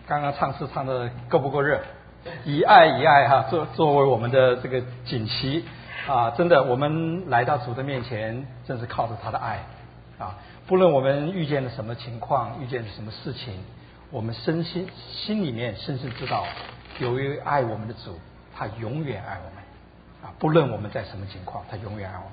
刚刚唱诗唱的够不够热？以爱以爱哈，作为我们的这个锦旗啊，真的，我们来到主的面前，正是靠着他的爱啊。不论我们遇见了什么情况，遇见了什么事情，我们心里面深深知道，有一位爱我们的主，他永远爱我们啊。不论我们在什么情况，他永远爱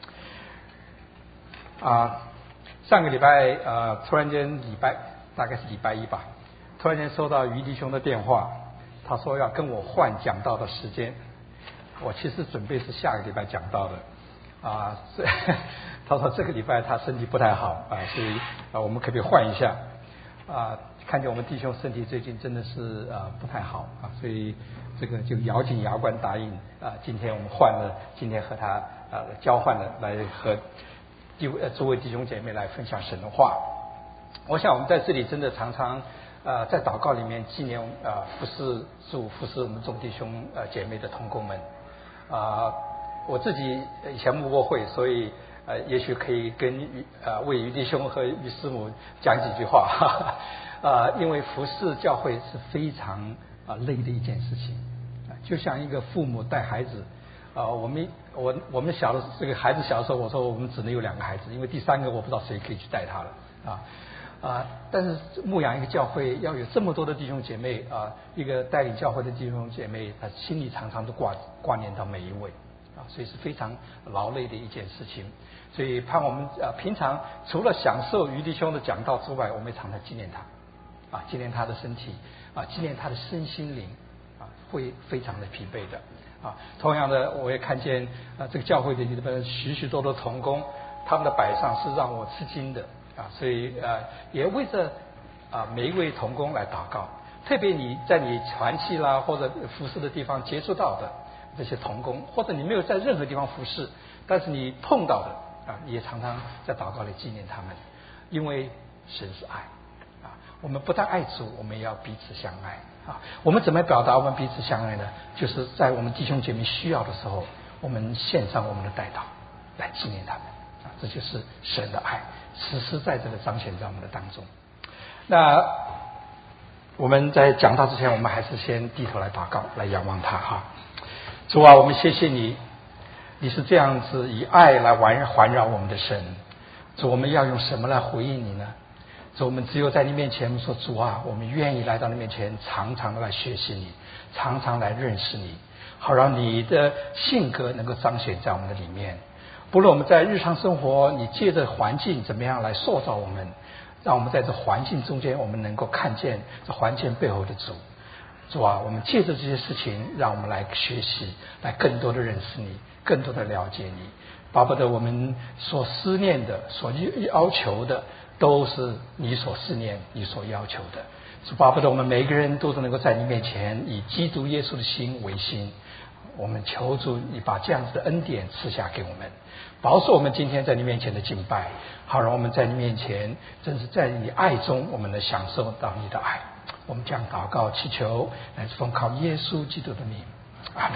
我们啊。上个礼拜突然间大概是礼拜一吧，突然间收到于弟兄的电话，他说要跟我换讲道的时间。我其实准备是下个礼拜讲道的啊，他说这个礼拜他身体不太好啊，所以我们可不可以换一下啊？看见我们弟兄身体最近真的是不太好啊，所以这个就咬紧牙关答应啊，今天我们换了，今天和他交换了，来和诸位弟兄姐妹来分享神的话。我想我们在这里真的常常在祷告里面纪念服侍主、服侍我们众弟兄姐妹的同工们我自己以前牧过会，所以也许可以跟为于弟兄和于师母讲几句话因为服侍教会是非常累的一件事情就像一个父母带孩子我们小的这个孩子小的时候，我说我们只能有2个孩子，因为第3个我不知道谁可以去带他了但是牧养一个教会要有这么多的弟兄姐妹一个带领教会的弟兄姐妹，他心里常常都挂念到每一位所以是非常劳累的一件事情。所以盼我们平常除了享受于弟兄的讲道之外，我们也常常纪念他纪念他的身体纪念他的身心灵会非常的疲惫的同样的，我也看见这个教会里面许许多多同工，他们的摆上是让我吃惊的所以也为着每一位同工来祷告。特别你在你团契啦或者服侍的地方接触到的这些同工，或者你没有在任何地方服侍，但是你碰到的你也常常在祷告里纪念他们，因为神是爱我们不但爱主，我们也要彼此相爱我们怎么表达我们彼此相爱呢？就是在我们弟兄姐妹需要的时候，我们献上我们的代祷来纪念他们这就是神的爱实实在在的彰显在我们的当中。那我们在讲道之前，我们还是先低头来祷告，来仰望他主啊，我们谢谢你，你是这样子以爱来环绕我们的神。主，我们要用什么来回应你呢？主，我们只有在你面前说，主啊，我们愿意来到你面前，常常的来学习你，常常来认识你，好让你的性格能够彰显在我们的里面。不论我们在日常生活，你借着环境怎么样来塑造我们，让我们在这环境中间，我们能够看见这环境背后的主。主啊，我们借着这些事情，让我们来学习，来更多的认识你，更多的了解你。巴不得我们所思念的，所要求的，都是你所思念，你所要求的。主，巴不得我们每一个人都能够在你面前以基督耶稣的心为心。我们求主你把这样子的恩典赐下给我们，保守我们今天在你面前的敬拜，好让我们在你面前真是在你爱中，我们能享受到你的爱。我们将祷告祈求，来自奉靠耶稣基督的名，阿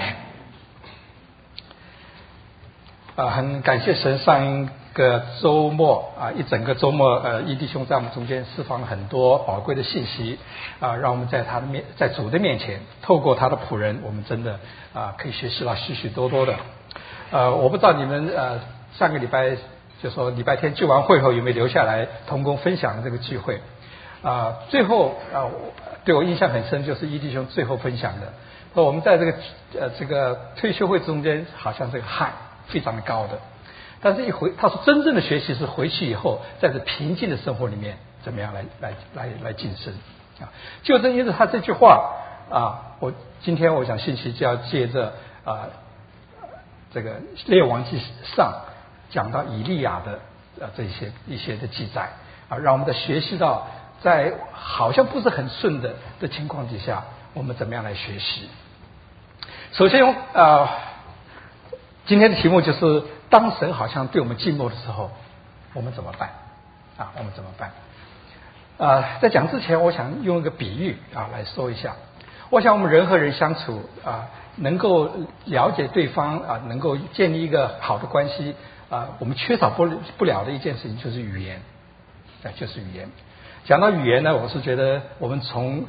们。很感谢神，上一个周末一整个周末一弟兄在我们中间释放了很多宝贵的信息让我们在主的面前，透过他的仆人，我们真的可以学习到许许多多的我不知道你们上个礼拜就说礼拜天聚完会后有没有留下来同工分享的这个聚会最后对我印象很深，就是一弟兄最后分享的说我们在这个退休会中间，好像这个汗非常的高的，但是他说真正的学习是回去以后，在这平静的生活里面怎么样来晋升就正因着他这句话今天我想信息就要借着这个列王记上讲到以利亚的一些的记载让我们在学习到在好像不是很顺的情况底下，我们怎么样来学习。首先今天的题目就是当神好像对我们静默的时候，我们怎么办我们怎么办在讲之前，我想用一个比喻来说一下。我想我们人和人相处能够了解对方能够建立一个好的关系我们缺少不了的一件事情就是语言就是语言。 讲到语言呢，我是觉得我们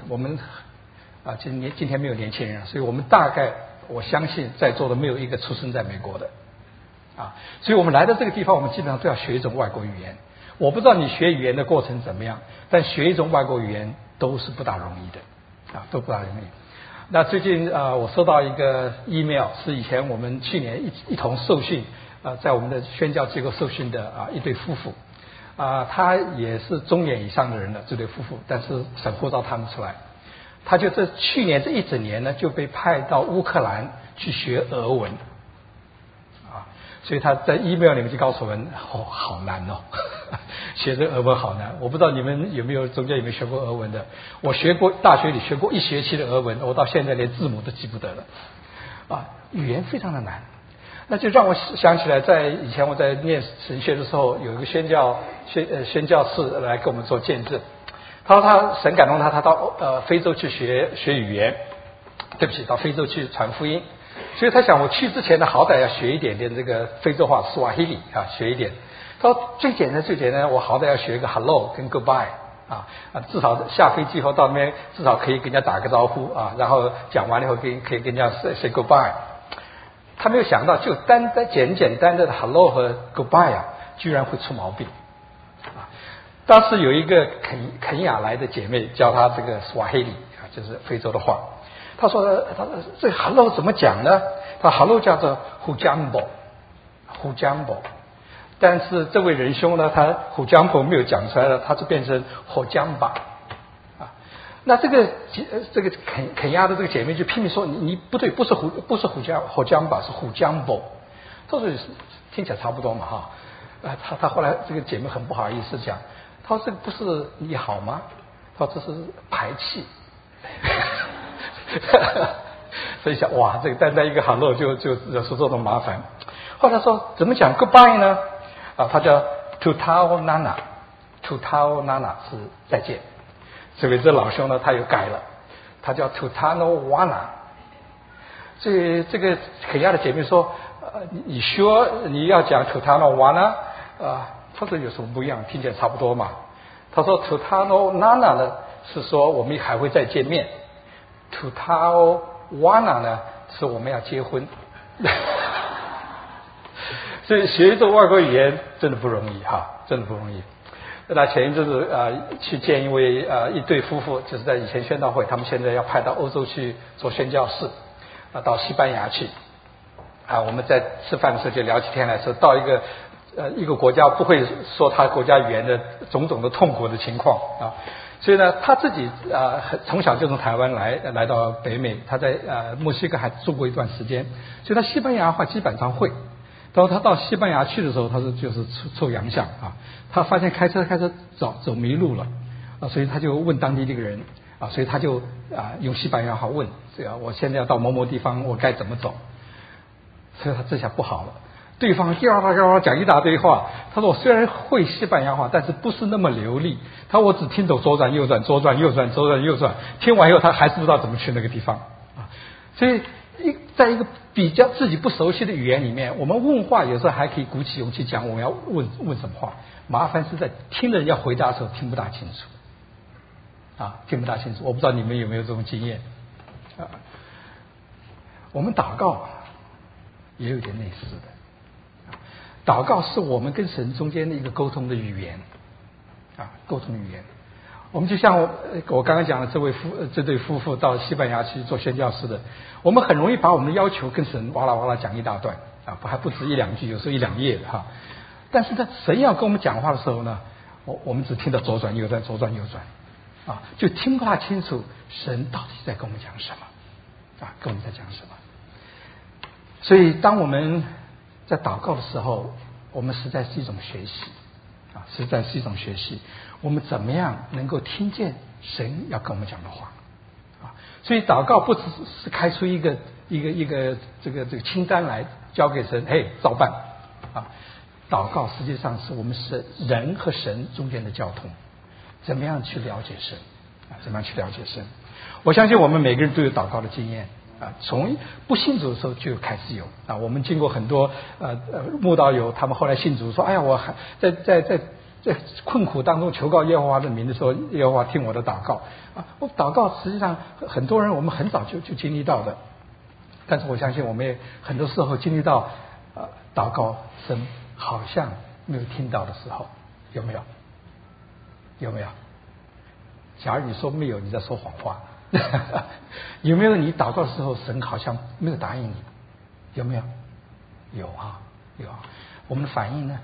今天没有年轻人了，所以我们大概我相信在座的没有一个出生在美国的啊，所以我们来到这个地方，我们基本上都要学一种外国语言。我不知道你学语言的过程怎么样，但学一种外国语言都是不大容易的啊，都不大容易。那最近我收到一个 email， 是以前我们去年一同受训在我们的宣教机构受训的一对夫妇他也是中年以上的人了，这对夫妇，但是神呼召他们出来，他就去年这一整年呢就被派到乌克兰去学俄文所以他在 email 里面就告诉我们好难哦学这俄文好难。我不知道你们中间有没有学过俄文的，我大学里学过1学期的俄文，我到现在连字母都记不得了语言非常的难。那就让我想起来，在以前我在念神学的时候，有一个宣教士来跟我们做见证。他说神感动他到非洲去学语言，到非洲去传福音。所以他想我去之前呢，好歹要学一点点这个非洲话斯瓦希里学一点。他说最简单，我好歹要学一个 hello 跟 goodbye至少下飞机后到那边至少可以跟人家打个招呼然后讲完了以后可以跟人家 say goodbye。他没有想到，就简单的 hello 和 goodbye 居然会出毛病当时有一个肯亚来的姐妹教他这个 Swahili 就是非洲的话。他说这 hello 怎么讲呢？他 hello 叫做 hujambo， 但是这位仁兄呢，他 hujambo 没有讲出来了，他就变成 hojamba那这个肯亚的这个姐妹就拼命说你不对，不是hojamba 是 hujambo。他说听起来差不多嘛他后来这个姐妹很不好意思讲，他说这个不是你好吗？他说这是排气所以想哇，这个单一个 hello 就说这种麻烦。后来说怎么讲 goodbye 呢他叫 tutao nana 是再见。所以这老兄呢他又改了，他叫 tutano wana。 所以这个肯亚的姐妹说你说你要讲 tutano wana他说有什么不一样，听起来差不多嘛。他说 tutano nana 呢是说我们还会再见面， tutao wana 呢是我们要结婚所以学一种外国语言真的不容易真的不容易。那前一阵子去见一对夫妇，就是在以前宣道会，他们现在要派到欧洲去做宣教士到西班牙去我们在吃饭的时候就聊起天来，说到一个国家不会说他国家语言的种种的痛苦的情况所以呢他自己从小就从台湾来到北美，他在墨西哥还住过一段时间，所以他西班牙话基本上会。当他到西班牙去的时候，他就是臭洋相他发现开车走迷路了所以他就问当地这个人所以他就用西班牙话问我现在要到某某地方，我该怎么走？所以他这下不好了，对方讲一大堆话。他说我虽然会西班牙话，但是不是那么流利。他说我只听懂左转右转，听完以后他还是不知道怎么去那个地方所以在一个比较自己不熟悉的语言里面，我们问话有时候还可以鼓起勇气讲我们要问什么话，麻烦是在听人要回答的时候听不大清楚听不大清楚。我不知道你们有没有这种经验我们祷告也有点类似的祷告是我们跟神中间的一个沟通的语言沟通的语言。我们就像我刚刚讲的这对夫妇到西班牙去做宣教士的，我们很容易把我们的要求跟神哇啦哇啦讲一大段还不止1-2句，有时候1-2页的但是呢神要跟我们讲话的时候呢，我们只听到左转右转就听不大清楚神到底在跟我们讲什么跟我们在讲什么。所以当我们在祷告的时候，我们实在是一种学习我们怎么样能够听见神要跟我们讲的话所以祷告不只是开出一个这个清单来交给神，嘿照办祷告实际上是我们是人和神中间的交通，怎么样去了解神我相信我们每个人都有祷告的经验从不信主的时候就开始有我们经过很多慕道友，他们后来信主说哎呀我还在在困苦当中求告耶和华的名的时候，耶和华听我的祷告啊！我祷告实际上很多人我们很早就经历到的，但是我相信我们也很多时候经历到祷告神好像没有听到的时候，有没有？有没有？假如你说没有，你在说谎话。有没有你祷告的时候神好像没有答应你？有没有？有啊，有啊。我们的反应呢？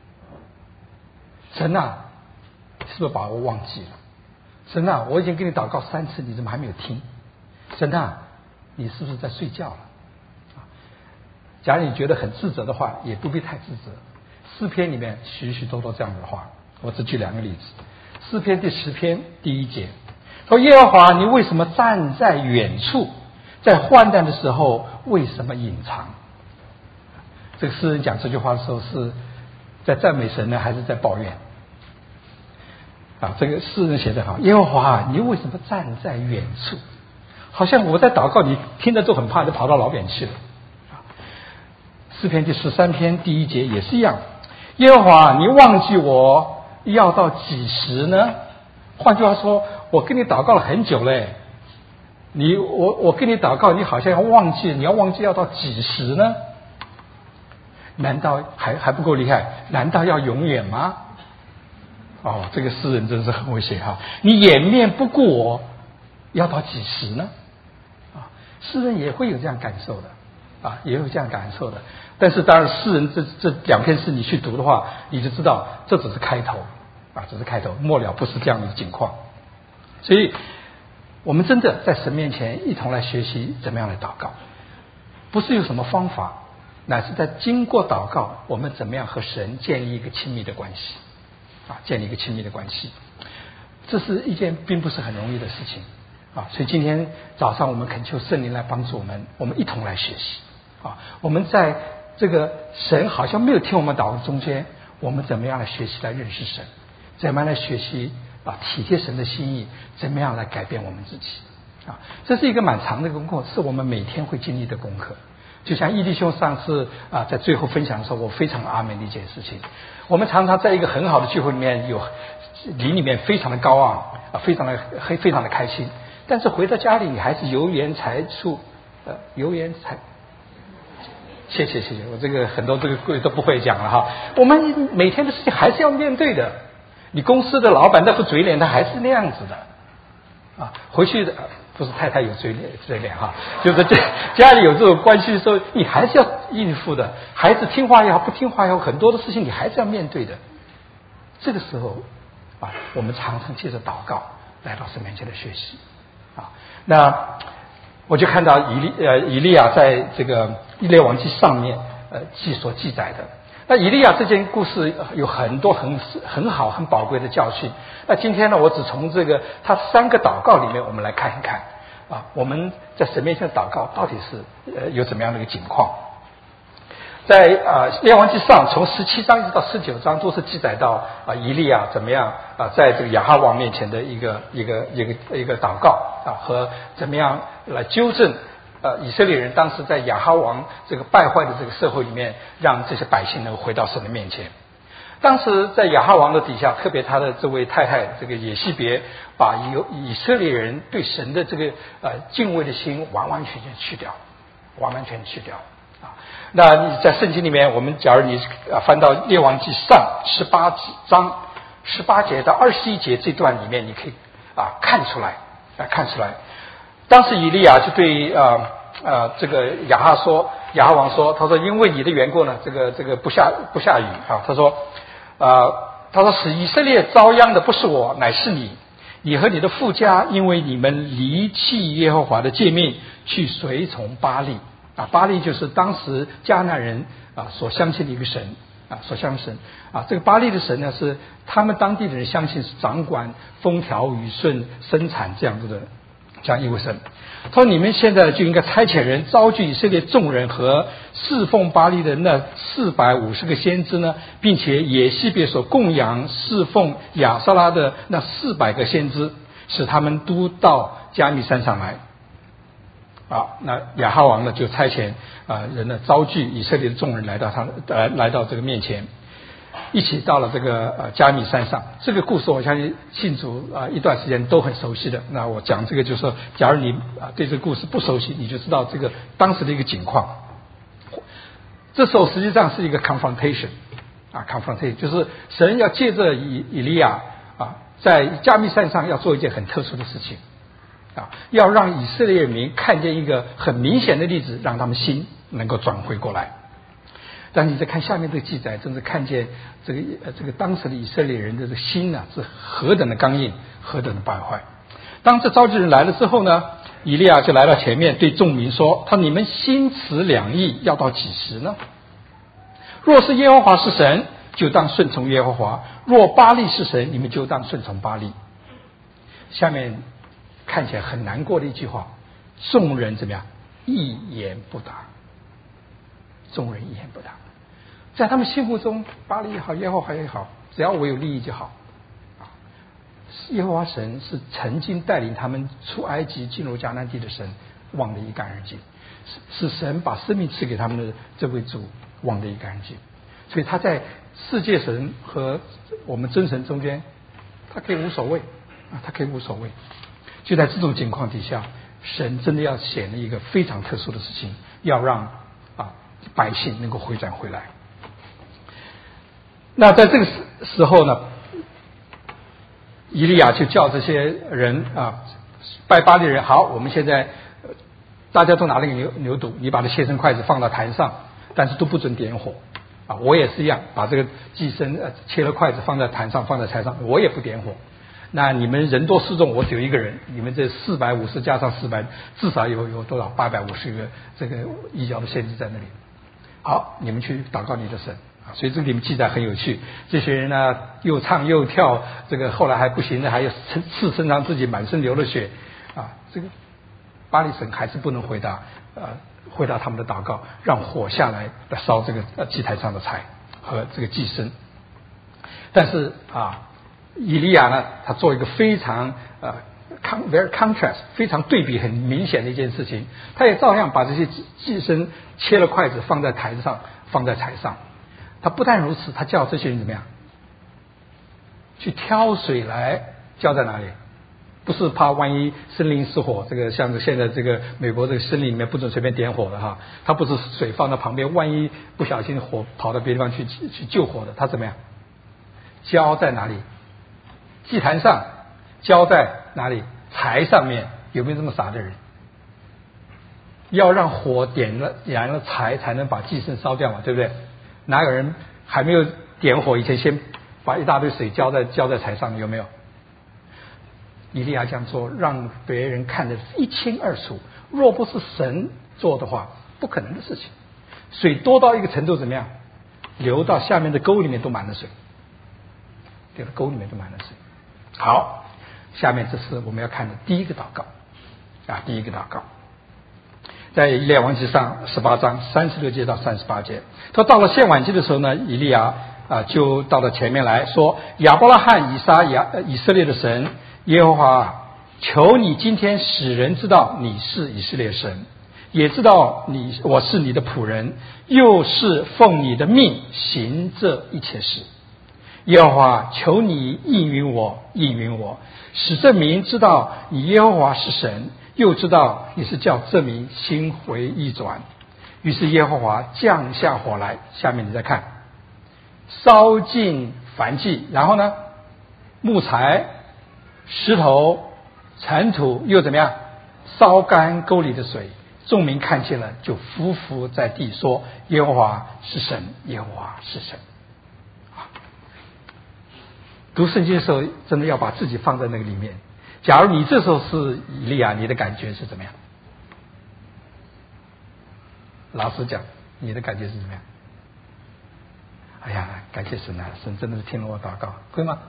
神啊，是不是把我忘记了？神啊，我已经给你祷告3次，你怎么还没有听？神啊，你是不是在睡觉了？假如你觉得很自责的话，也不必太自责。诗篇里面许许多多这样的话，我只举2个例子。诗篇第10篇第1节说：耶和华，你为什么站在远处？在患难的时候为什么隐藏？这个诗人讲这句话的时候是在赞美神呢，还是在抱怨？这个诗人写得好，耶和华，你为什么站在远处？好像我在祷告，你听着就很怕，就跑到老远去了。诗篇第13篇第1节也是一样，耶和华，你忘记我要到几时呢？换句话说，我跟你祷告了很久嘞，我跟你祷告，你好像要忘记，你要忘记要到几时呢？难道还不够厉害？难道要永远吗？这个诗人真是很会写哈！你掩面不顾我，要到几时呢？诗人也会有这样感受的也有这样感受的。但是当然，诗人这2篇诗你去读的话，你就知道这只是开头只是开头，末了不是这样的情况。所以我们真的在神面前一同来学习怎么样来祷告，不是有什么方法，乃是在经过祷告，我们怎么样和神建立一个亲密的关系建立一个亲密的关系。这是一件并不是很容易的事情所以今天早上我们恳求圣灵来帮助我们，我们一同来学习我们在这个神好像没有听我们祷告中间，我们怎么样来学习来认识神，怎么样来学习体贴神的心意，怎么样来改变我们自己这是一个蛮长的功课，是我们每天会经历的功课。就像义弟兄上次在最后分享的时候，我非常阿门的一件事情。我们常常在一个很好的聚会里面，灵里面非常的高昂非常的开心，但是回到家里你还是油盐柴醋谢谢，我这个很多这个都不会讲了哈。我们每天的事情还是要面对的。你公司的老板那副嘴脸，他还是那样子的回去的不是太太有嘴脸就是家里有这种关系的时候，你还是要应付的。孩子听话也好，不听话也好，很多的事情你还是要面对的。这个时候我们常常借着祷告来到神面前的学习那我就看到以利亚在这个列王记上面所记载的。那以利亚这件故事有很多很好很宝贵的教训。那今天呢，我只从这个他3个祷告里面我们来看一看我们在神面前的祷告到底是有怎么样的一个情况。在列王记上从17章一直到19章都是记载到以利亚怎么样在这个亚哈王面前的一个祷告和怎么样来纠正以色列人当时在亚哈王这个败坏的这个社会里面，让这些百姓能够回到神的面前。当时在亚哈王的底下，特别他的这位太太这个耶西别，把以色列人对神的这个敬畏的心完完全全去掉那你在圣经里面，我们假如你翻到列王记上18章18节到21节这段里面，你可以看出来。当时以利亚就对这个亚哈王说，他说因为你的缘故呢，这个不下雨他说使以色列遭殃的不是我，乃是你和你的父家，因为你们离弃耶和华的诫命，去随从巴力巴力就是当时迦南人所相信的一个神这个巴力的神呢，是他们当地的人相信是掌管风调雨顺生产这样一位神。他说你们现在就应该差遣人招聚以色列众人和侍奉巴力的那450个先知呢，并且也西别所供养侍奉亚撒拉的那400个先知，使他们都到加密山上来那亚哈王呢就差遣人呢招聚以色列的众人来到这个面前。 一起到了这个加密山上。这个故事我相信信主一段时间都很熟悉的。那我讲这个就是说，假如你对这个故事不熟悉，你就知道这个当时的一个情况。这时候实际上是一个 confrontation 就是神要借着以利亚在加密山上要做一件很特殊的事情要让以色列民看见一个很明显的例子，让他们心能够转回过来。但你再看下面这个记载，真是看见这个当时的以色列人的这个心是何等的刚硬，何等的败坏。当这召集人来了之后呢，以利亚就来到前面对众民说：他你们心持两意，要到几时呢？若是耶和华是神，就当顺从耶和华；若巴力是神，你们就当顺从巴力。下面看起来很难过的一句话，众人怎么样？一言不答。众人一言不答，在他们心目中，巴力也好，耶和华也好，只要我有利益就好。耶和华神是曾经带领他们出埃及进入迦南地的神，忘得一干二净。是神把生命赐给他们的这位主，忘得一干二净。所以他在世界神和我们真神中间，他可以无所谓他可以无所谓。就在这种情况底下，神真的要显了一个非常特殊的事情，要让百姓能够回转回来。那在这个时候呢，以利亚就叫这些人拜巴力人，好，我们现在大家都拿了一个牛犊，你把它切成筷子放到坛上，但是都不准点火我也是一样，把这个祭牲切了筷子放在坛上，放在台上，我也不点火。那你们人多势众，我只有一个人，你们这450加上400，至少有多少850个这个异教的先知在那里。好，你们去祷告你的神所以这里面记载很有趣，这些人呢又唱又跳，这个后来还不行的，还有刺身上自己满身流了血这个巴力神还是不能回答他们的祷告，让火下来烧这个祭台上的柴和这个祭牲。但是以利亚呢，他做一个非常very contrast 非常对比很明显的一件事情，他也照样把这些祭牲切了筷子放在台子上，放在柴上。他不但如此，他叫这些人怎么样？去挑水来浇在哪里？不是怕万一森林失火，这个像现在这个美国这个森林里面不准随便点火的他不是水放在旁边，万一不小心火跑到别的地方去救火的，他怎么样？浇在哪里？祭坛上，浇在哪里？柴上面。有没有这么傻的人？要让火燃了柴才能把祭牲烧掉嘛，对不对？哪有人还没有点火以前先把一大堆水浇在柴上？有没有？以利亚这样做，让别人看得一清二楚。若不是神做的话，不可能的事情。水多到一个程度怎么样？流到下面的沟里面都满了水，流到沟里面都满了水。好，下面这是我们要看的第一个祷告第一个祷告，在以利亚王记上18章36节到38节。他到了献晚祭的时候呢，以利亚就到了前面来说：亚伯拉罕、以色列的神耶和华，求你今天使人知道你是以色列神，也知道我是你的仆人，又是奉你的命行这一切事。耶和华，求你应允我，使这民知道你耶和华是神，又知道你是叫这民心回意转。于是耶和华降下火来，下面你再看，烧尽燔祭，然后呢，木材、石头、尘土，又怎么样？烧干沟里的水。众民看见了，就伏伏在地说：耶和华是神，耶和华是神。读圣经的时候，真的要把自己放在那个里面。假如你这时候是以利亚，你的感觉是怎么样？老实讲，你的感觉是怎么样？哎呀，感谢神啊！神真的是听了我祷告，会吗？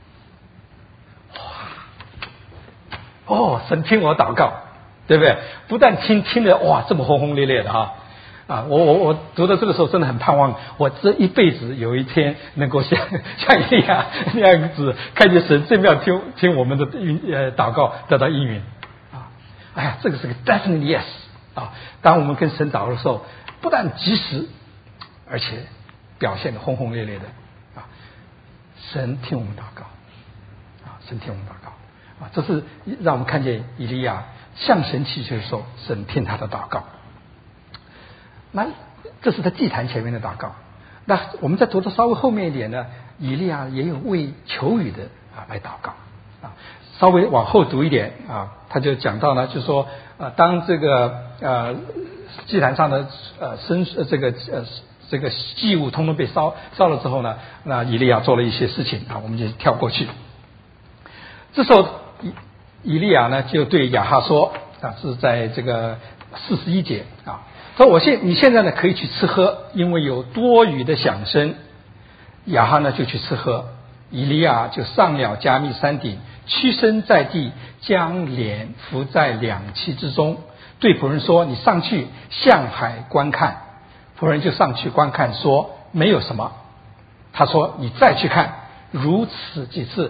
神听我祷告，对不对？不但听的哇，这么轰轰烈烈的我读到这个时候，真的很盼望，我这一辈子有一天能够像以利亚那样子，看见神这么样听我们的祷告得到应允哎呀，这个是个 definitely yes 当我们跟神祷告的时候，不但及时，而且表现得轰轰烈烈的神听我们祷告，神听我们祷告，这是让我们看见以利亚向神祈求的时候，神听他的祷告。那这是他祭坛前面的祷告。那我们再读到稍微后面一点呢，以利亚也有为求雨的来祷告稍微往后读一点他就讲到呢，就是说当这个祭坛上的这个祭物通通被烧了之后呢，那以利亚做了一些事情我们就跳过去。这时候以利亚呢就对亚哈说是在这个41节说你现在呢可以去吃喝，因为有多余的响声。亚哈呢就去吃喝，以利亚就上了迦密山顶，屈身在地，将脸伏在两栖之中，对仆人说：“你上去向海观看。”仆人就上去观看，说：“没有什么。”他说：“你再去看。”如此几次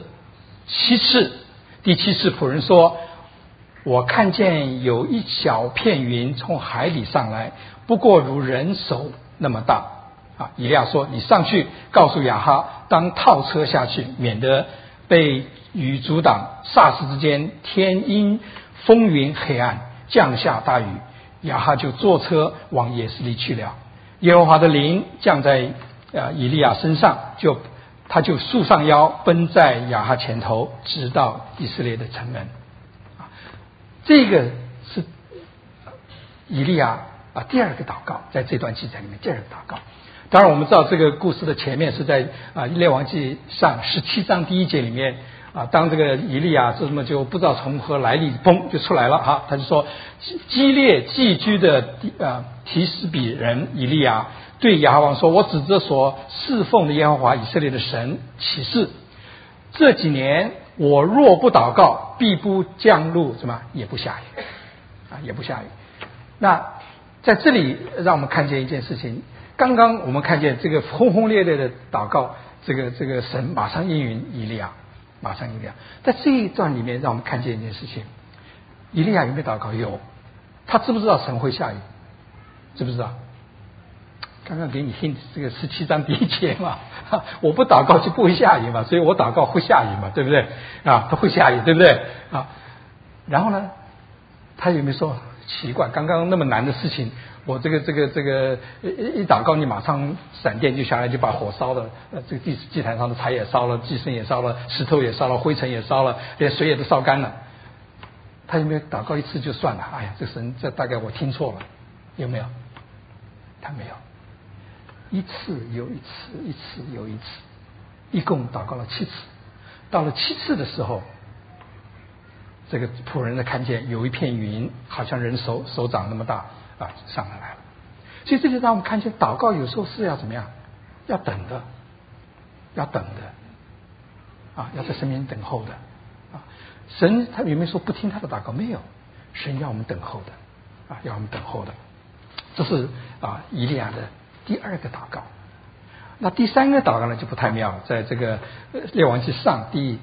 ，7次。第7次，仆人说：“我看见有一小片云从海里上来，不过如人手那么大。”以利亚说：“你上去告诉亚哈，当套车下去，免得被雨阻挡。霎时之间，天阴风云黑暗，降下大雨。亚哈就坐车往耶斯利去了。耶和华的灵降在以利亚身上，他就束上腰，奔在亚哈前头，直到以色列的城门。”这个是以利亚第二个祷告，在这段记载里面第二个祷告。当然我们知道这个故事的前面是在列王记上17章第1节里面当这个以利亚就不知道从何来历，嘣就出来了他就说，基列寄居的提斯比人以利亚对亚哈王说：“我指着所侍奉的耶和华以色列的神起誓，这几年我若不祷告，必不降露也不下雨也不下雨。”那在这里让我们看见一件事情，刚刚我们看见这个轰轰烈烈的祷告，这个神马上应允以利亚，马上应允。在这一段里面让我们看见一件事情，以利亚有没有祷告？有。他知不知道神会下雨？知不知道？刚刚给你听这个17章第1节嘛，我不祷告就不会下雨嘛，所以我祷告会下雨嘛，对不对它会下雨，对不对然后呢，他有没有说奇怪，刚刚那么难的事情，我这个一祷告，你马上闪电就下来，就把火烧了，这个祭坛上的柴也烧了，祭牲也烧了，石头也烧了，灰尘也烧了，连水也都烧干了。他有没有祷告一次就算了？哎呀，这神，这大概我听错了，有没有？他没有，一次又一次，一次又一次，一共祷告了7次。到了7次的时候，这个仆人呢看见有一片云，好像人手掌那么大上来了。所以这就让我们看见祷告有时候是要怎么样？要等的，要等的要在神面前等候的神他有没有说不听他的祷告？没有，神要我们等候的要我们等候的。这是以利亚的第二个祷告。那第三个祷告呢就不太妙了，在这个列王记上第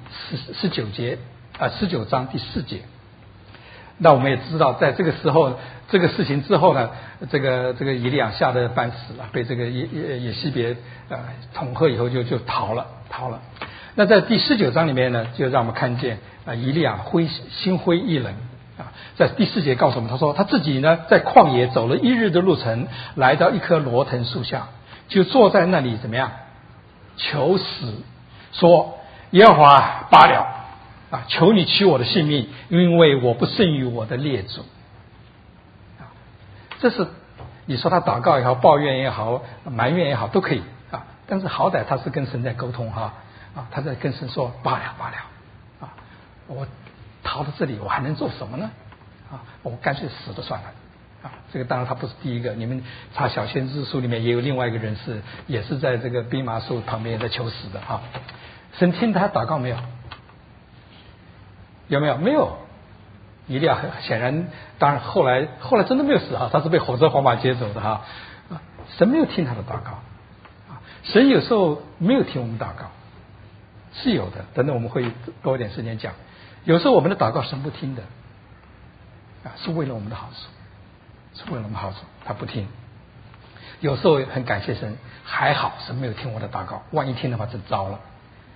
19章第4节。那我们也知道，在这个时候，这个事情之后呢，这个以利亚吓得半死了，被这个耶西别恐吓以后就逃了。那在第19章里面呢，就让我们看见以利亚心灰意冷在第4节告诉我们，他说他自己呢在旷野走了1日的路程，来到一棵罗藤树下，就坐在那里怎么样求死，说：“耶和华罢了求你取我的性命，因为我不胜于我的列祖。”这是你说他祷告也好，抱怨也好，埋怨也好，都可以但是好歹他是跟神在沟通他在跟神说：“罢了我逃到这里，我还能做什么呢？我干脆死了算了。”这个当然他不是第一个，你们查小先知书里面也有另外一个人也是在这个蓖麻树旁边在求死的神听他祷告没有？有没有？没有。以利亚显然，当然后来真的没有死他是被火车火马接走的神没有听他的祷告神有时候没有听我们祷告，是有的。等等我们会多一点时间讲。有时候我们的祷告神不听的是为了我们的好处，他不听。有时候很感谢神，还好神没有听我的祷告，万一听的话真糟了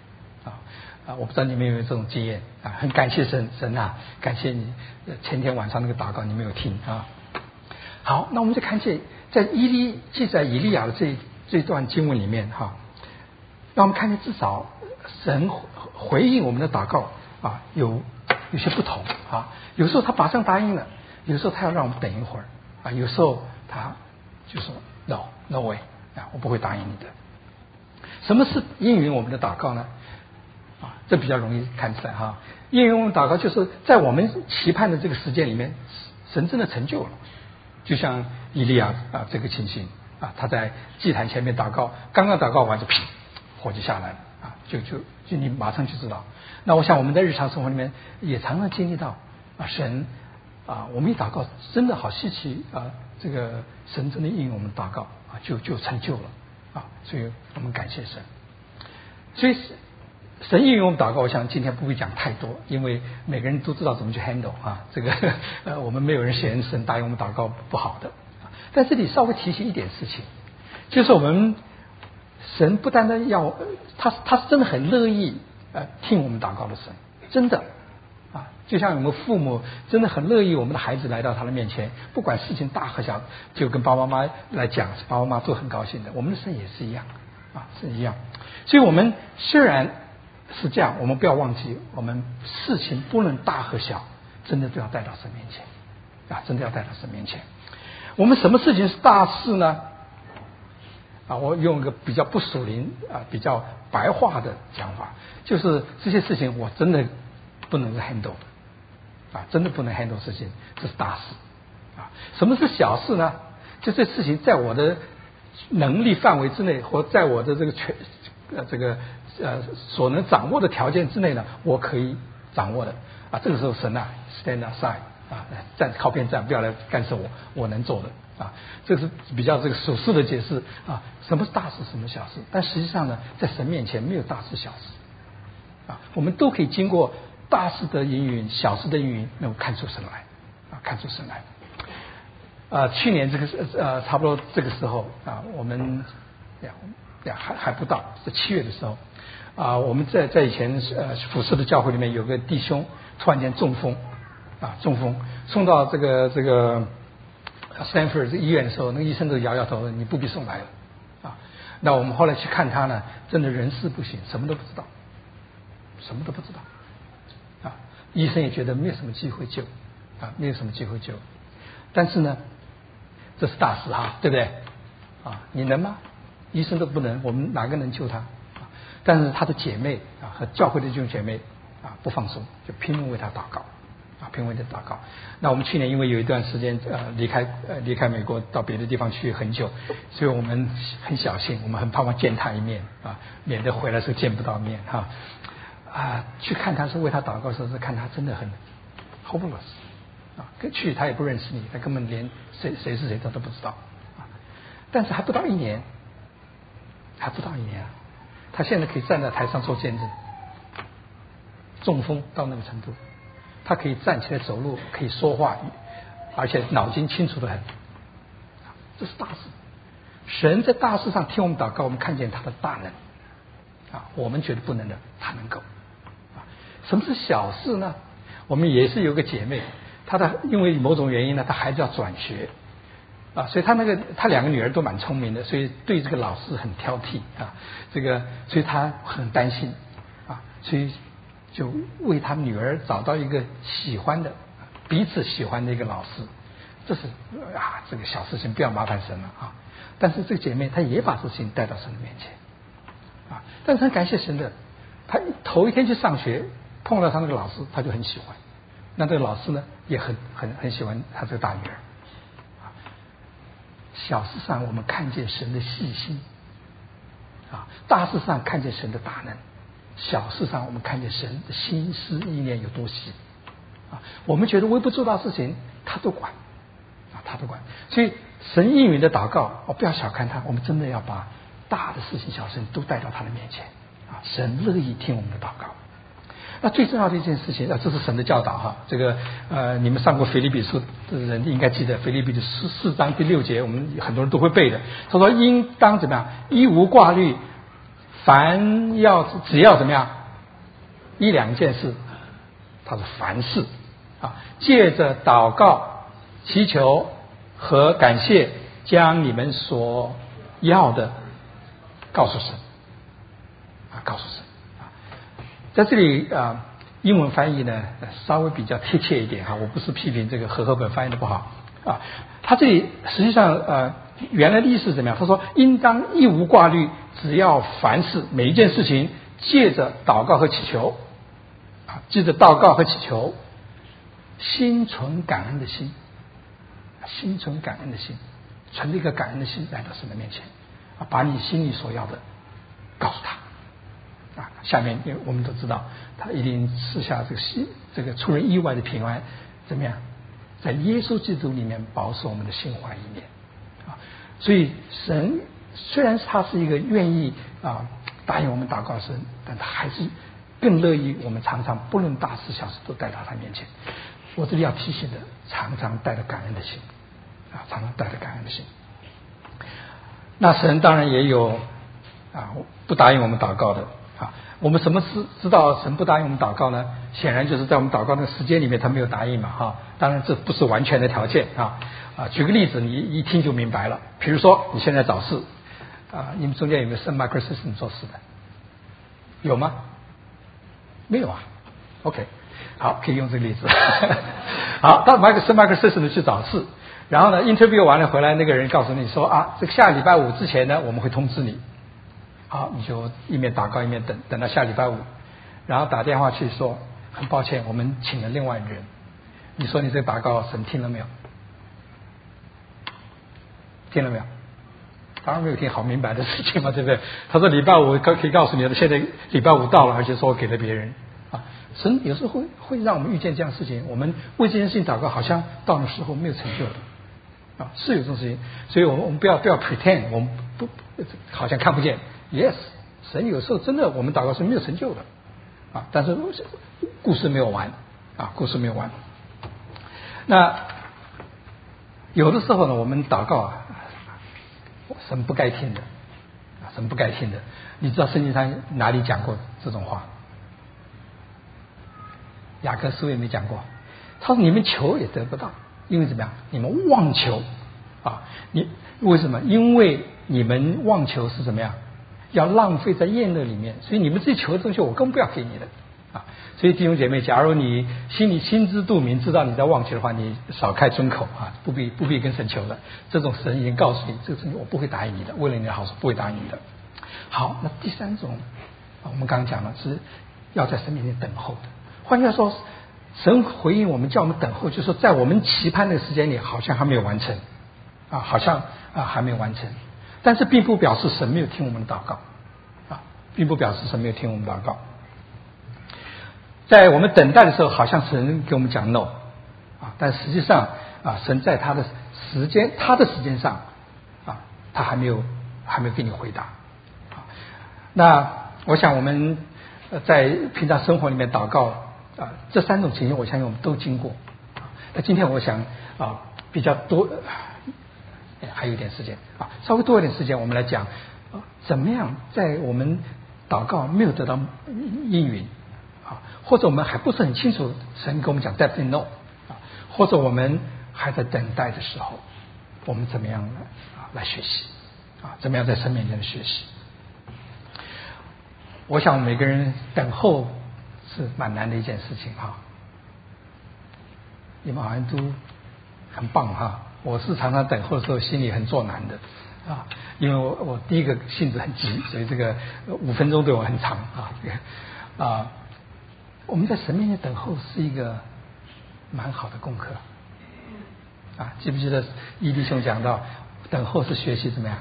我不知道你们有没有这种经验啊？很感谢神啊，感谢你前天晚上那个祷告你没有听啊。好，那我们就看见在记载以利亚的这段经文里面哈，让我们看见至少神回应我们的祷告啊，有些不同啊。有时候他马上答应了，有时候他要让我们等一会儿啊，有时候他就说 no way 啊，我不会答应你的。什么是应允我们的祷告呢？这比较容易看出来哈。应允我们祷告就是在我们期盼的这个时间里面，神真的成就了。就像以利亚这个情形啊，他在祭坛前面祷告，刚刚祷告完就砰，火就下来了啊，就你马上就知道。那我想我们在日常生活里面也常常经历到神我们一祷告真的好稀奇这个神真的应允我们祷告就成就了所以我们感谢神。所以神应允我们祷告，我想今天不会讲太多，因为每个人都知道怎么去 handle 这个我们没有人嫌神答应我们祷告不好的。但这里稍微提醒一点事情，就是我们神不单单要他是真的很乐意听我们祷告的神，真的就像我们父母真的很乐意我们的孩子来到他的面前，不管事情大和小，就跟爸爸妈妈来讲，爸爸妈妈都很高兴的。我们的神也是一样是一样。所以我们虽然是这样，我们不要忘记，我们事情不论大和小，真的都要带到神面前真的要带到神面前。我们什么事情是大事呢？我用一个比较不属灵比较白话的讲法，就是这些事情我真的不能 handle 真的不能 handle 事情，这是大事什么是小事呢？就这事情在我的能力范围之内，或在我的这个所能掌握的条件之内呢，我可以掌握的这个时候神stand aside站靠边站，不要来干涉我能做的这是比较这个属世的解释什么是大事，什么小事。但实际上呢，在神面前没有大事小事我们都可以经过大事的应允，小事的应允，能够看出神来看出神来。去年这个差不多这个时候我们还不到，是7月的时候我们在以前服侍的教会里面有个弟兄突然间中风送到这个Stanford 医院的时候，那个医生都摇摇头，你不必送来了那我们后来去看他呢，真的人事不省，什么都不知道医生也觉得没有什么机会救没有什么机会救。但是呢，这是大事对不对你能吗？医生都不能，我们哪个能救他但是他的姐妹和教会的这种姐妹不放松，就拼命为他祷告拼命为他祷告。那我们去年因为有一段时间离开美国到别的地方去很久，所以我们很小心，我们很盼望见他一面免得回来时候见不到面去看他是为他祷告的时候，是看他真的很 hopeless去他也不认识你，他根本连谁是谁他都不知道但是还不到一年他现在可以站在台上做见证，中风到那个程度，他可以站起来走路，可以说话，而且脑筋清楚得很这是大事。神在大事上听我们祷告，我们看见他的大能我们觉得不能的，他能够什么是小事呢？我们也是有个姐妹，因为某种原因呢，她孩子要转学所以她两个女儿都蛮聪明的，所以对这个老师很挑剔所以她很担心所以就为她女儿找到一个喜欢的彼此喜欢的一个老师。这是这个小事情不要麻烦神了但是这个姐妹她也把事情带到神的面前但是很感谢神的，她头一天去上学碰到她那个老师，她就很喜欢。那这个老师呢，也很喜欢她这个大女儿小事上我们看见神的细心大事上看见神的大能，小事上我们看见神的心思意念有多细我们觉得微不足道事情他都管他都管。所以神应允的祷告不要小看他，我们真的要把大的事情小事都带到他的面前神乐意听我们的祷告。那最重要的一件事情这是神的教导这个你们上过腓立比书的人应该记得，腓立比的4章第6节我们很多人都会背的。他说应当怎么样，一无挂虑，只要怎么样一两件事，他是凡事啊，借着祷告、祈求和感谢，将你们所要的告诉神啊，告诉神啊。在这里啊，英文翻译呢稍微比较贴切一点哈，我不是批评这个和合本翻译的不好啊，他这里实际上原来的意思是怎么样？他说应当一无挂虑，只要凡事每一件事情借着祷告和祈求啊，借着祷告和祈求，心存感恩的心，心存感恩的心，存着一个感恩的心来到神的面前啊，把你心里所要的告诉他啊。下面我们都知道，他一定赐下这个出人意外的平安，怎么样？在耶稣基督里面保守我们的心怀意念啊。所以神虽然他是一个愿意答应我们祷告的神，但他还是更乐意我们常常不论大事小事都带到他面前。我这里要提醒的，常常带着感恩的心啊，常常带着感恩的心。那神当然也有不答应我们祷告的啊。我们什么知道神不答应我们祷告呢？显然就是在我们祷告那个时间里面他没有答应嘛哈。当然这不是完全的条件啊。举个例子，你一听就明白了。比如说你现在找事你们中间有没有圣 Michael System 做事的？有吗？没有啊。OK， 好，可以用这个例子。好，到圣 Michael System 去找事，然后呢 interview 完了回来，那个人告诉你说这个下礼拜五之前呢我们会通知你。好，你就一面祷告一面等到下礼拜五，然后打电话去说很抱歉，我们请了另外一个人。你说你这个祷告神听了没有？听了没有？当然没有听，好明白的事情嘛，对不对？他说礼拜五可以告诉你的，现在礼拜五到了，而且说我给了别人啊。神有时候会让我们遇见这样的事情，我们为这件事情祷告，好像到那时候没有成就的是有这种事情，所以我们不要 pretend， 我们不好像看不见。Yes， 神有时候真的我们祷告是没有成就的但是故事没有完故事没有完。那有的时候呢，我们祷告神不该听的神不该听的。你知道圣经上哪里讲过这种话？雅各书也没讲过。他说你们求也得不到，因为怎么样？你们妄求你为什么？因为你们妄求是怎么样？要浪费在宴乐里面，所以你们自己求的东西我更不要给你的所以弟兄姐妹，假如你心里心知肚明，知道你在妄求的话，你少开尊口不必跟神求的。这种神已经告诉你，这个事情我不会答应你的，为了你的好处不会答应你的。好，那第三种我们刚刚讲了，是要在神面前等候的。换句话说，神回应我们叫我们等候，就是说在我们期盼的时间里好像还没有完成好像还没有完成，但是并不表示神没有听我们的祷告并不表示神没有听我们的祷告。在我们等待的时候，好像神给我们讲 no 但实际上神在他的时间上他还没有给你回答那我想我们在平常生活里面祷告这三种情形，我相信我们都经过那今天我想比较多还有一点时间稍微多一点时间，我们来讲怎么样在我们祷告没有得到应允或者我们还不是很清楚神跟我们讲 definitely no 或者我们还在等待的时候，我们怎么样来学习怎么样在神面前学习。我想每个人等候是蛮难的一件事情你们好像都很棒我是常常等候的时候心里很作难的因为我第一个性子很急，所以这个5分钟对我很长我们在神面前等候是一个蛮好的功课记不记得伊弟兄讲到等候是学习怎么样？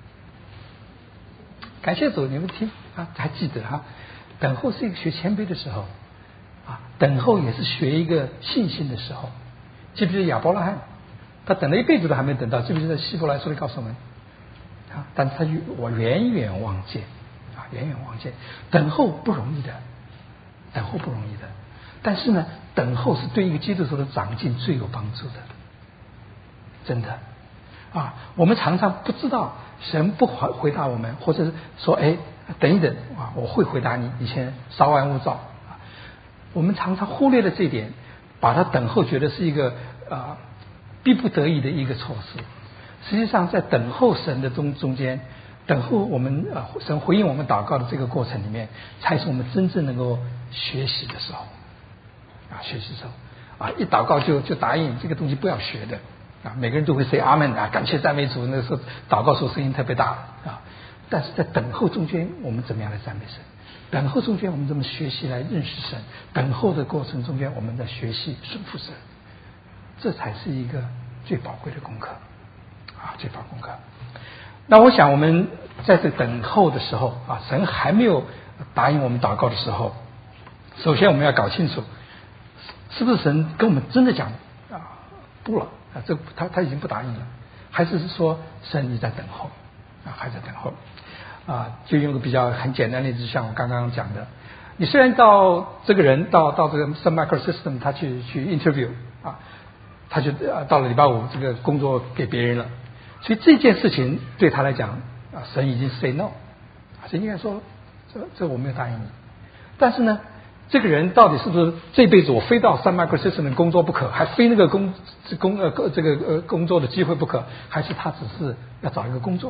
感谢主，你们听还记得等候是一个学谦卑的时候等候也是学一个信心的时候。记不记得亚伯拉罕他等了一辈子都还没等到？记不记得希伯来书里告诉我们但是他我远远望见远远望见。等候不容易的，等候不容易的，但是呢等候是对一个基督徒的长进最有帮助的，真的我们常常不知道神不回答我们，或者是说等一等我会回答你，你先稍安勿躁我们常常忽略了这一点，把它等候觉得是一个逼不得已的一个措施。实际上，在等候神的中间，等候我们神回应我们祷告的这个过程里面，才是我们真正能够学习的时候学习的时候一祷告就答应这个东西不要学的每个人都会 say 阿门感谢赞美主。那时候祷告时候声音特别大但是在等候中间，我们怎么样来赞美神？等候中间，我们怎么学习来认识神？等候的过程中间，我们在学习顺服神，这才是一个最宝贵的功课最宝贵功课。那我想我们在这等候的时候神还没有答应我们祷告的时候，首先我们要搞清楚，是不是神跟我们真的讲不了这他已经不答应了，还是说神你在等候还在等候就用个比较很简单的例子，像我刚刚讲的，你虽然到这个人到这个 Sun Microsystem 他去 interview 他就到了礼拜五这个工作给别人了，所以这件事情对他来讲神已经 say no 神应该说这我没有答应你。但是呢，这个人到底是不是这辈子我非到 Sun Microsystem 工作不可，还非那个工作的机会不可，还是他只是要找一个工作？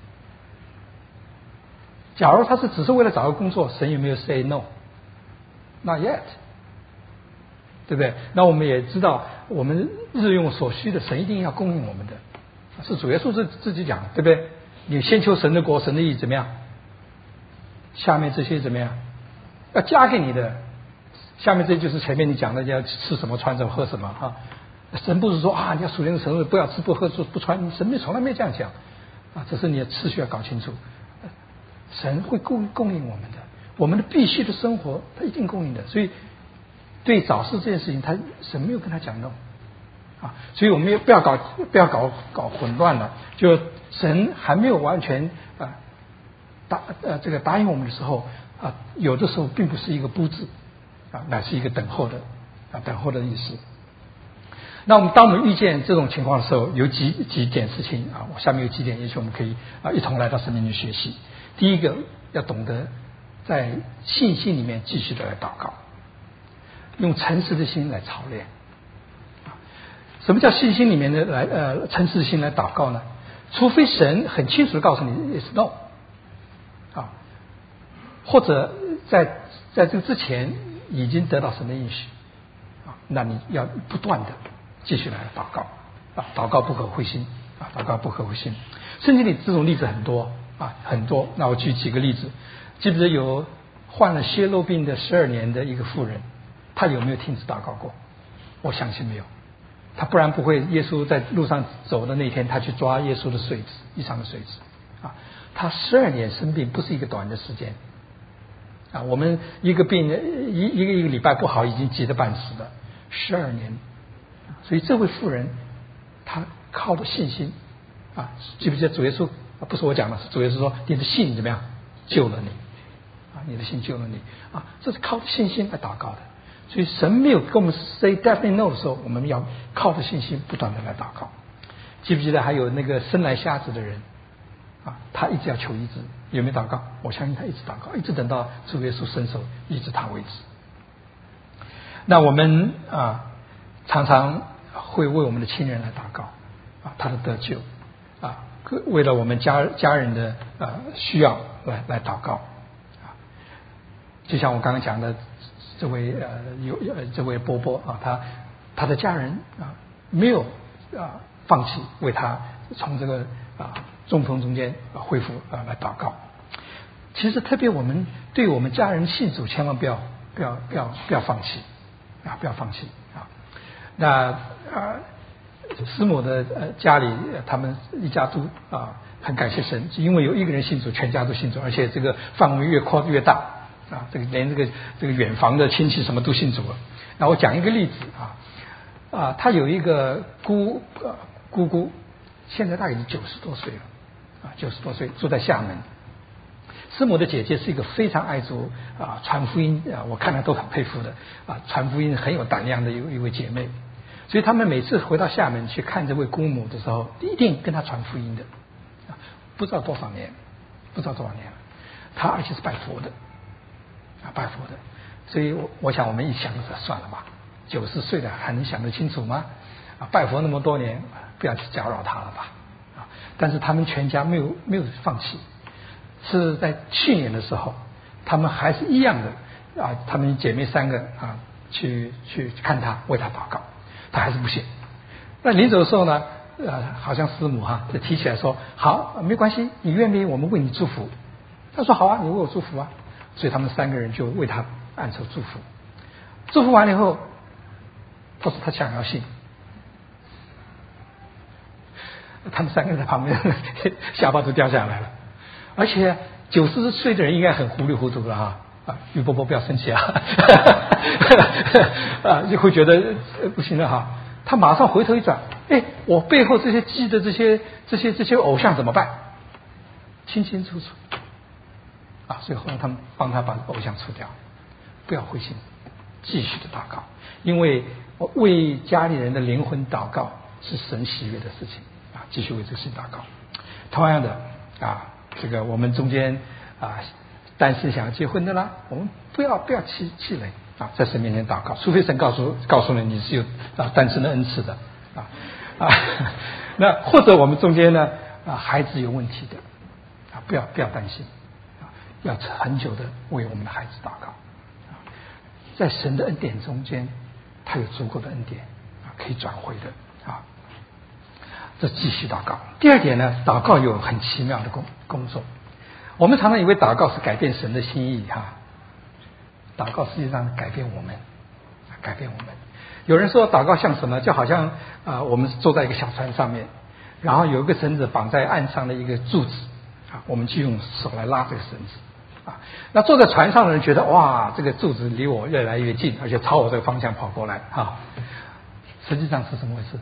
假如他是只是为了找个工作，神有没有 say no？ Not yet， 对不对？那我们也知道，我们日用所需的，神一定要供应我们的，是主耶稣自己讲，对不对？你先求神的国，神的义怎么样？下面这些怎么样？要加给你的。下面这就是前面你讲的要吃什么穿什么喝什么神不是说你要属灵的神不要吃不喝不穿，神从来没这样讲这是你的次序要搞清楚。神会供应我们的，我们的必须的生活他一定供应的。所以对早市这件事情，神没有跟他讲 no 所以我们也不要搞混乱了。就神还没有完全答应我们的时候有的时候并不是一个不字乃是一个等候的意思。那当我们遇见这种情况的时候，有几点事情我下面有几点，也许我们可以一同来到生命去学习。第一个，要懂得在信心里面继续的来祷告，用诚实的心来操练。什么叫信心里面的诚实的心来祷告呢？除非神很清楚的告诉你 is no 或者在这个之前已经得到神的应许那你要不断的继续来祷告祷告不可灰心祷告不可灰心。圣经里这种例子很多很多。那我举几个例子。记不记得有患了血漏病的12年的一个妇人，她有没有停止祷告过？我相信没有。她不然不会耶稣在路上走的那天，她去抓耶稣的穗子，衣裳的穗子她12年生病不是一个短的时间我们一个病一个礼拜不好已经急得半死了，12年。所以这位妇人她靠着信心记不记得主耶稣不是我讲的，是主耶稣说你的信怎么样救了你你的信救了你这是靠着信心来祷告的。所以神没有跟我们 say definitely no 的时候，我们要靠着信心不断的来祷告。记不记得还有那个生来瞎子的人他一直要求医治，有没有祷告？我相信他一直祷告，一直等到主耶稣伸手医治他为止。那我们常常会为我们的亲人来祷告他的得救为了我们家人的需要来祷告就像我刚刚讲的这位这位波波他的家人没有放弃为他从这个中风中间恢复来祷告。其实特别我们对我们家人信主，千万不要放弃不要放弃那师母的家里他们一家都很感谢神，因为有一个人信主，全家都信主，而且这个范围越扩越大这个连这个远房的亲戚什么都信主了。那我讲一个例子他有一个姑姑，现在大概已经90多岁了90多岁，住在厦门。师母的姐姐是一个非常爱主传福音我看了都很佩服的传福音很有胆量的一位姐妹。所以他们每次回到厦门去看这位姑母的时候，一定跟她传福音的不知道多少年了。她而且是拜佛的拜佛的。 所以我想我们一想着算了吧，90岁了还能想得清楚吗？拜佛那么多年，不要去搅扰他了吧。但是他们全家没有放弃，是在去年的时候，他们还是一样的他们姐妹3个去看他，为他祷告，他还是不信。那临走的时候呢，好像师母就提起来说，好，没关系，你愿不愿意我们为你祝福？他说好啊，你为我祝福啊。所以他们3个人就为他按手祝福。祝福完了以后，他说他想要信。他们3个人在旁边下巴都掉下来了。而且90岁的人应该很糊里糊涂了于伯伯不要生气就会觉得不行了他马上回头一转，我背后这些祭的这些偶像怎么办？清清楚楚所以后来他们帮他把偶像除掉，不要灰心，继续的祷告，因为为家里人的灵魂祷告是神喜悦的事情继续为这个事情祷告。同样的这个我们中间单身想要结婚的啦，我们不要气馁在神面前祷告，除非神告诉你是有单身的恩赐的那或者我们中间呢孩子有问题的不要担心要很久的为我们的孩子祷告在神的恩典中间，他有足够的恩典可以转回的这继续祷告。第二点呢，祷告有很奇妙的工作。我们常常以为祷告是改变神的心意祷告实际上改变我们。有人说祷告像什么？就好像我们坐在一个小船上面，然后有一个绳子绑在岸上的一个柱子我们就用手来拉这个绳子那坐在船上的人觉得哇，这个柱子离我越来越近，而且朝我这个方向跑过来实际上是怎么回事？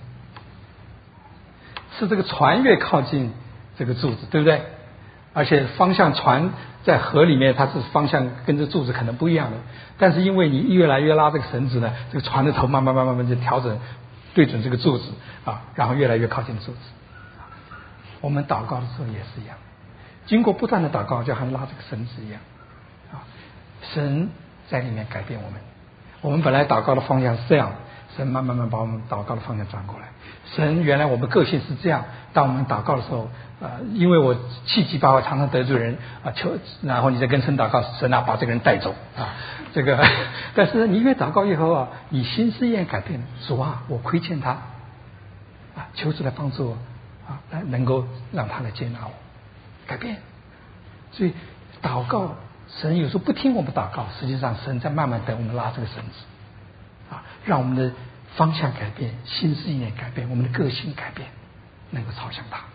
是这个船越靠近这个柱子，对不对？而且方向船在河里面，它是方向跟这柱子可能不一样的，但是因为你越来越拉这个绳子呢，这个船的头慢慢就调整对准这个柱子然后越来越靠近柱子。我们祷告的时候也是一样，经过不断的祷告，就像拉这个绳子一样神在里面改变我们。我们本来祷告的方向是这样，神慢慢把我们祷告的方向转过来。神原来我们个性是这样，当我们祷告的时候因为我气急败坏，常常得罪人然后你再跟神祷告，神把这个人带走这个但是你越祷告以后你心思意念改变了，主我亏欠他求主来帮助我能够让他来接纳我，改变。所以祷告，神有时候不听我们祷告，实际上神在慢慢等我们拉这个绳子让我们的方向改变，心思意念改变，我们的个性改变，能够朝向他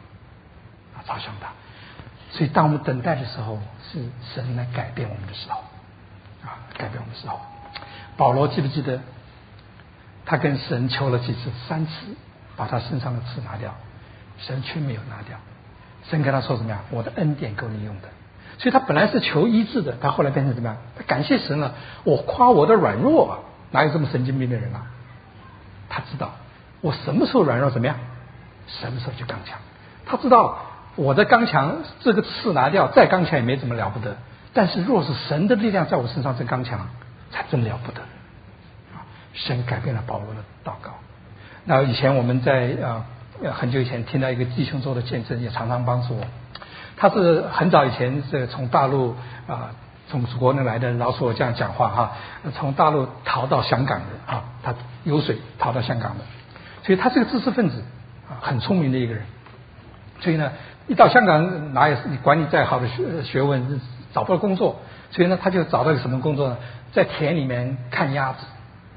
所以当我们等待的时候，是神来改变我们的时候改变我们的时候。保罗记不记得他跟神求了几次？3次把他身上的刺拿掉，神却没有拿掉。神跟他说怎么样？我的恩典够你用的。所以他本来是求医治的，他后来变成怎么样？他感谢神了，我夸我的软弱哪有这么神经病的人他知道我什么时候软弱怎么样，什么时候就刚强。他知道我的刚强，这个刺拿掉再刚强也没怎么了不得，但是若是神的力量在我身上，这刚强才真了不得神改变了保罗的祷告。那以前我们在很久以前听到一个弟兄做的见证，也常常帮助我。他是很早以前是从大陆从国内来的，饶恕我这样讲话从大陆逃到香港的他游水逃到香港的，所以他是个知识分子很聪明的一个人。所以呢，一到香港哪有你管你再好的学问找不到工作，所以呢他就找到一个什么工作呢？在田里面看鸭子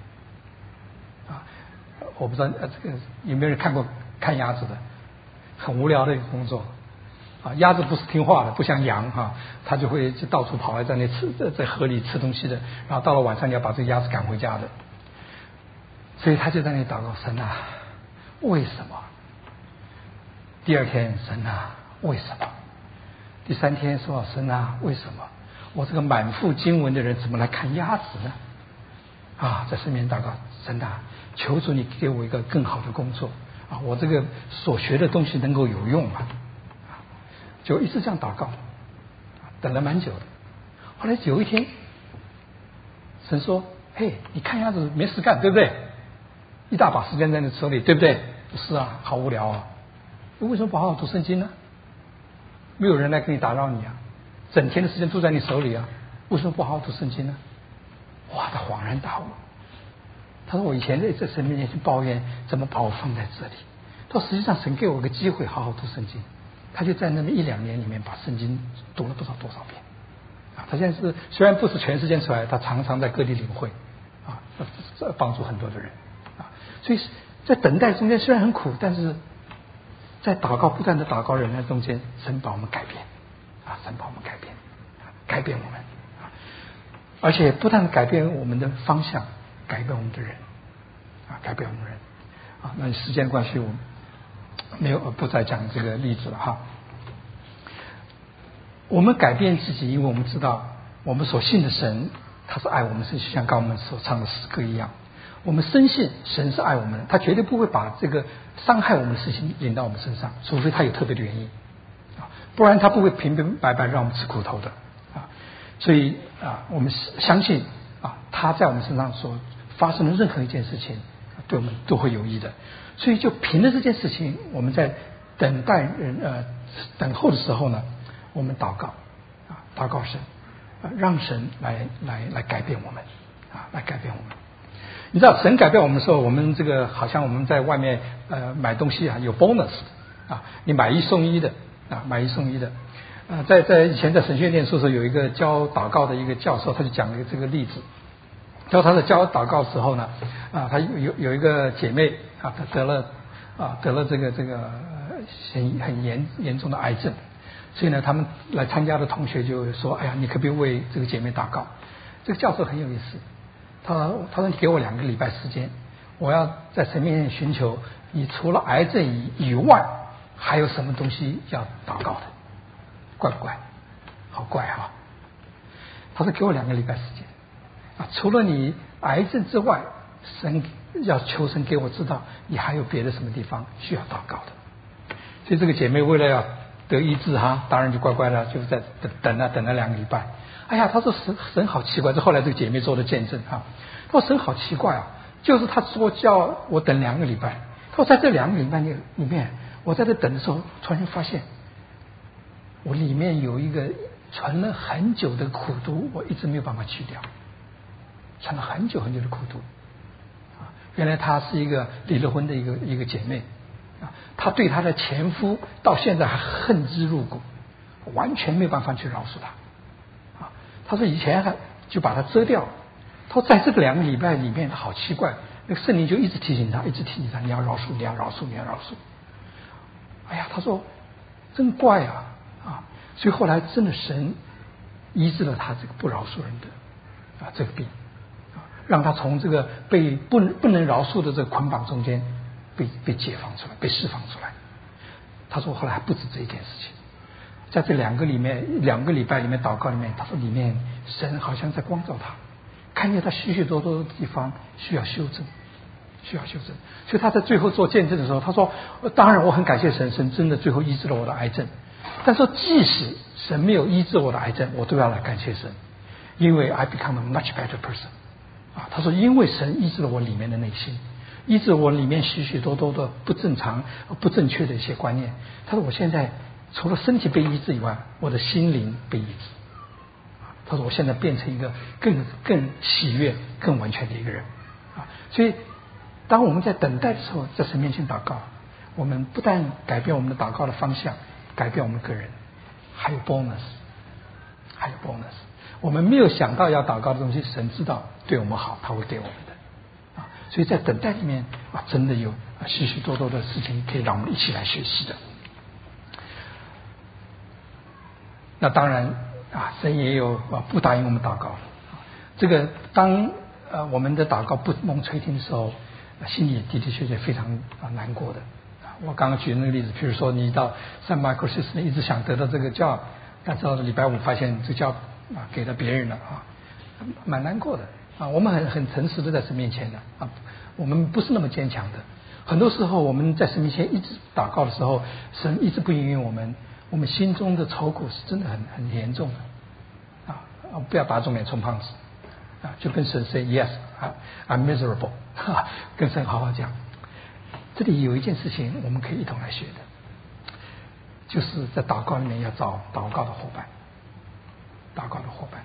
我不知道这个有没有人看过看鸭子的，很无聊的一个工作鸭子不是听话的，不像羊它就会到处跑来在那吃，在河里吃东西的，然后到了晚上你要把这个鸭子赶回家的。所以他就在那里祷告，神为什么？第2天，神为什么？第3天说，神为什么？我这个满腹经文的人怎么来看鸭子呢？在神面祷告，神求主你给我一个更好的工作我这个所学的东西能够有用就一直这样祷告等了蛮久的。后来有一天神说：“嘿，你看样子没事干，对不对？一大把时间在你手里，对不对？不是啊，好无聊啊！你为什么不好好读圣经呢？没有人来跟你打扰你啊，整天的时间都在你手里啊，为什么不好好读圣经呢？”哇，他恍然大悟。他说：“我以前在神面前去抱怨，怎么把我放在这里？他说实际上神给我个机会好好读圣经。”他就在那么1-2年里面把圣经读了不知道多少遍啊！他现在是虽然不是全时间出来，他常常在各地领会啊，帮助很多的人啊。所以在等待中间虽然很苦，但是在祷告不断的祷告忍耐中间，神把我们改变啊，神把我们改变，改变我们啊，而且不但改变我们的方向，改变我们的人啊，改变我们的人啊。那时间关系，我不再讲这个例子了哈。我们改变自己，因为我们知道我们所信的神，他是爱我们，是像刚我们所唱的诗歌一样。我们深信神是爱我们的，他绝对不会把这个伤害我们的事情引到我们身上，除非他有特别的原因啊，不然他不会平平白白让我们吃苦头的啊。所以啊，我们相信啊，他在我们身上所发生的任何一件事情，对我们都会有益的。所以就凭着这件事情，我们在等待等候的时候呢，我们祷告啊，祷告神啊，让神来改变我们啊，来改变我们。你知道神改变我们的时候，我们这个好像我们在外面买东西啊有 bonus 啊，你买1送1的啊，买1送1的。在以前在神学院念书的时候，有一个教祷告的一个教授，他就讲了这个例子。教他在教祷告的时候呢，他有一个姐妹啊，她得了这个很严重的癌症，所以呢，他们来参加的同学就说：“哎呀，你可不可以为这个姐妹祷告？”这个教授很有意思，他说：“你给我2个礼拜时间，我要在神面前寻求你除了癌症以外，还有什么东西要祷告的？怪不怪？好怪哈！”他说：“给我2个礼拜时间。”除了你癌症之外，神要求神给我知道你还有别的什么地方需要祷告的。所以这个姐妹为了要得医治哈，当然就乖乖的就在等了2个礼拜。哎呀，她说神好奇怪，这后来这个姐妹做的见证哈。她说神好奇怪啊，就是他说叫我等2个礼拜。她说在这2个礼拜里面，我在这等的时候，突然发现我里面有一个存了很久的苦毒，我一直没有办法去掉。存了很久很久的苦毒啊！原来她是一个离了婚的一个姐妹啊，她对她的前夫到现在还恨之入骨，完全没有办法去饶恕他啊。她说以前还就把他遮掉，她说在这个2个礼拜里面，好奇怪，那个圣灵就一直提醒她，你要饶恕，你要饶恕，你要饶恕。哎呀，她说真怪啊！所以后来真的神医治了她这个不饶恕人的这个病。让他从这个被不能饶恕的这个捆绑中间被解放出来，被释放出来。他说后来还不止这一件事情，在这2个礼拜里面祷告里面，他说里面神好像在光照他，看见他许许多多的地方需要修正。所以他在最后做见证的时候，他说：“当然我很感谢神，神真的最后医治了我的癌症。但是即使神没有医治我的癌症，我都要来感谢神，因为 I become a much better person。”他说因为神医治了我里面的内心，医治我里面许许多多的不正常不正确的一些观念。他说我现在除了身体被医治以外，我的心灵被医治。他说我现在变成一个更喜悦更完全的一个人所以当我们在等待的时候，在神面前祷告，我们不但改变我们的祷告的方向，改变我们个人，还有 bonus。我们没有想到要祷告的东西，神知道对我们好，他会给我们的所以在等待里面真的有许许多多的事情可以让我们一起来学习的。那当然神也有不答应我们祷告这个当我们的祷告不蒙垂听的时候，心里的确非常难过的我刚刚举的那个例子，比如说你到St. Michael System一直想得到这个job，但是到礼拜5发现这job给了别人了蛮难过的我们很诚实的在神面前的我们不是那么坚强的。很多时候我们在神面前一直祷告的时候，神一直不应允我们心中的愁苦是真的很严重的不要打肿脸充胖子就跟神 say yes， I'm miserable， 跟神好好讲。这里有一件事情我们可以一同来学的，就是在祷告里面要找祷告的伙伴，祷告的伙伴，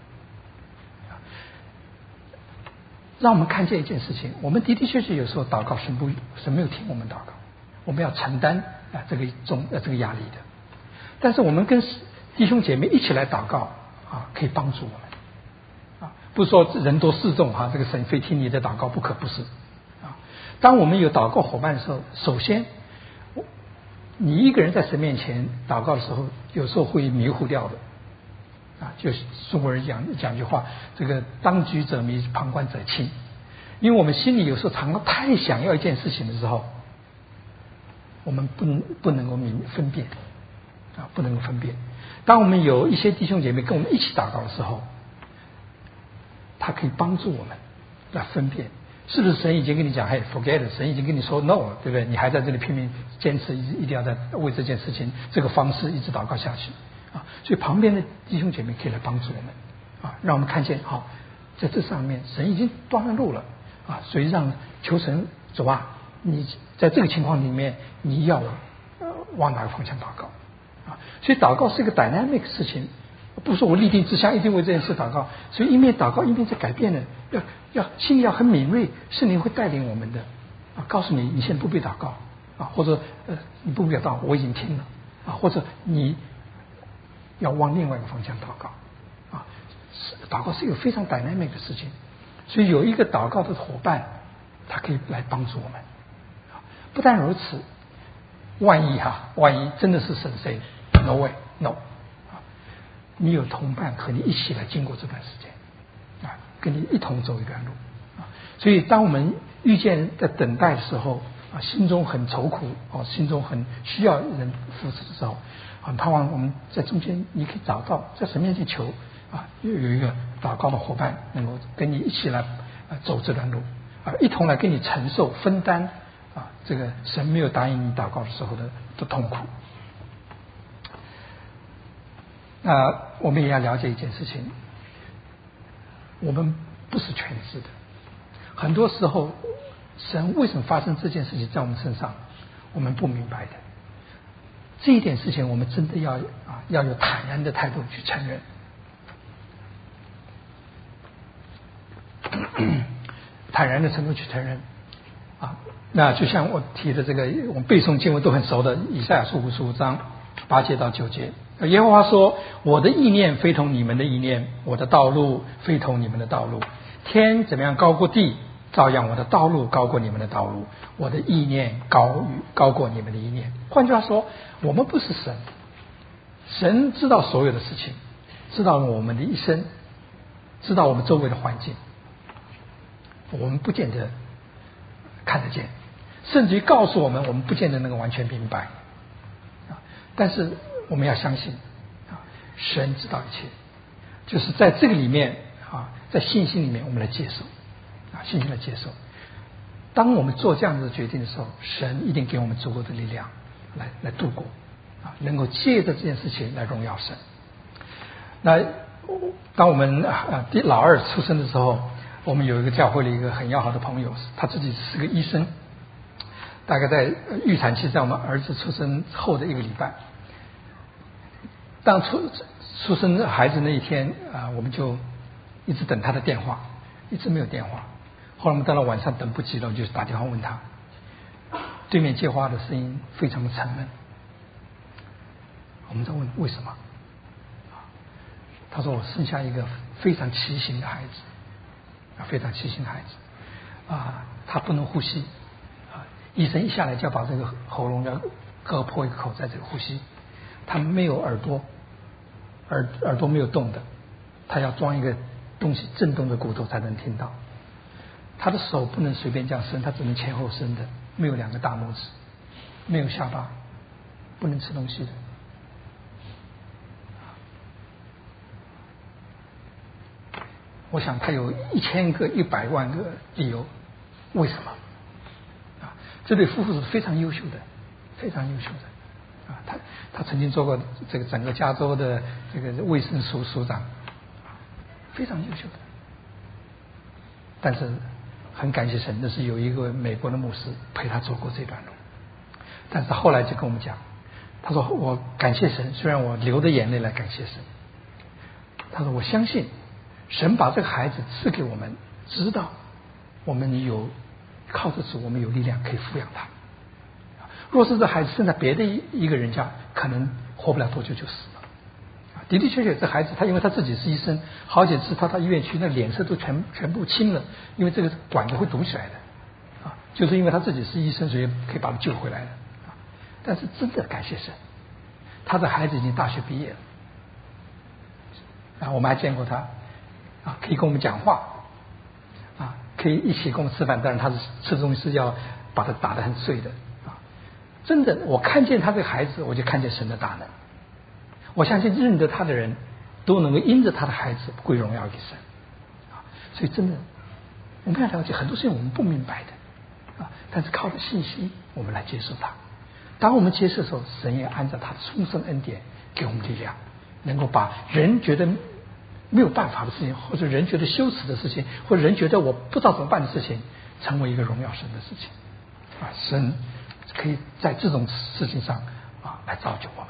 让我们看见一件事情：我们的确有时候祷告神没有听我们祷告，我们要承担这个压力的。但是我们跟弟兄姐妹一起来祷告可以帮助我们不是说人多势众这个神非听你的祷告不可，不是当我们有祷告伙伴的时候，首先你一个人在神面前祷告的时候，有时候会迷糊掉的就是中国人讲句话，这个当局者迷，旁观者清。因为我们心里有时候常常太想要一件事情的时候，我们不能够分辨不能够分辨。当我们有一些弟兄姐妹跟我们一起祷告的时候，他可以帮助我们来分辨，是不是神已经跟你讲，嘿 forget it， 神已经跟你说 no 了，对不对？你还在这里拼命坚持，一定要在为这件事情这个方式一直祷告下去所以旁边的弟兄姐妹可以来帮助我们让我们看见在这上面神已经断了路了所以让求神主你在这个情况里面你要往哪个方向祷告所以祷告是一个 dynamic 事情，不是我立定志向一定为这件事祷告。所以一面祷告一面在改变的，心里要很敏锐，圣灵会带领我们的告诉你现在不必祷告或者你不必祷告，我已经听了或者你要往另外一个方向祷告祷告是一个非常 dynamic 的事情，所以有一个祷告的伙伴，他可以来帮助我们。不但如此，万一真的是神 say no way no， 你有同伴和你一起来经过这段时间跟你一同走一段路所以当我们遇见在等待的时候心中很愁苦心中很需要人扶持的时候，很盼望我们在中间你可以找到在神面前求有一个祷告的伙伴能够跟你一起来走这段路一同来跟你承受分担这个神没有答应你祷告的时候的痛苦。我们也要了解一件事情，我们不是全知的，很多时候神为什么发生这件事情在我们身上，我们不明白的。这一点事情我们真的要有坦然的态度去承认坦然的程度去承认那就像我提的这个我们背诵经文都很熟的以赛亚书55章8节到9节，耶和华说，我的意念非同你们的意念，我的道路非同你们的道路，天怎么样高过地，照样我的道路高过你们的道路，我的意念高过你们的意念。换句话说，我们不是神，神知道所有的事情，知道我们的一生，知道我们周围的环境，我们不见得看得见，甚至于告诉我们不见得能够完全明白但是我们要相信神知道一切，就是在这个里面在信心里面我们来接受信心来接受。当我们做这样子的决定的时候，神一定给我们足够的力量来度过能够借着这件事情来荣耀神。那当我们老二出生的时候，我们有一个教会的一个很要好的朋友，他自己是个医生，大概在预产期在我们儿子出生后的1个礼拜，当出生孩子那一天我们就一直等他的电话，一直没有电话。后来我们到了晚上等不及了，我就打电话问他，对面接话的声音非常的沉闷。我们在问为什么，他说我生下一个非常畸形的孩子非常畸形的孩子他不能呼吸医生一下来就要把这个喉咙要割破一个口在这个呼吸，他没有耳朵，耳朵没有动的，他要装一个东西震动的骨头才能听到。他的手不能随便这样伸，他只能前后伸的，没有2个大拇指，没有下巴，不能吃东西的。我想他有1000个100万个理由，为什么这对夫妇是非常优秀的，非常优秀的他曾经做过这个整个加州的这个卫生署署长，非常优秀的但是很感谢神，那是有一个美国的牧师陪他走过这段路。但是后来就跟我们讲，他说我感谢神，虽然我流着眼泪来感谢神，他说我相信神把这个孩子赐给我们，知道我们有靠着主，我们有力量可以抚养他。若是这孩子生在别的一个人家，可能活不了多久就死了。的的确确，这孩子他因为他自己是医生，好几次他到医院去，那脸色都全部青了，因为这个管子会堵起来的就是因为他自己是医生，所以可以把他救回来了但是真的感谢神，他的孩子已经大学毕业了我们还见过他可以跟我们讲话可以一起跟我们吃饭，当然他是吃东西是要把他打得很碎的真的，我看见他这个孩子，我就看见神的大能。我相信认得他的人都能够因着他的孩子归荣耀给神所以真的，我们要了解很多事情我们不明白的但是靠着信心我们来接受它。当我们接受的时候，神也按照他的充盛恩典给我们力量，能够把人觉得没有办法的事情，或者人觉得羞耻的事情，或者人觉得我不知道怎么办的事情，成为一个荣耀神的事情神可以在这种事情上来造就我们。